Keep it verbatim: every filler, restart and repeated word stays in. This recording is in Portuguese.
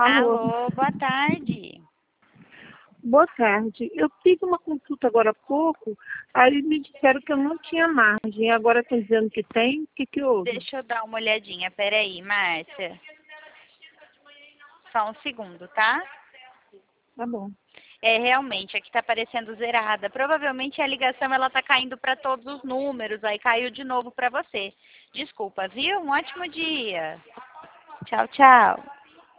Alô. Alô, boa tarde. Boa tarde. Eu fiz uma consulta agora há pouco, aí me disseram que eu não tinha margem, agora estão dizendo que tem. O que que houve? Deixa eu dar uma olhadinha. Peraí, Márcia. Só um segundo, tá? Tá bom. É, realmente, aqui tá aparecendo zerada. Provavelmente a ligação ela tá caindo para todos os números, aí caiu de novo para você. Desculpa, viu? Um ótimo dia. Tchau, tchau.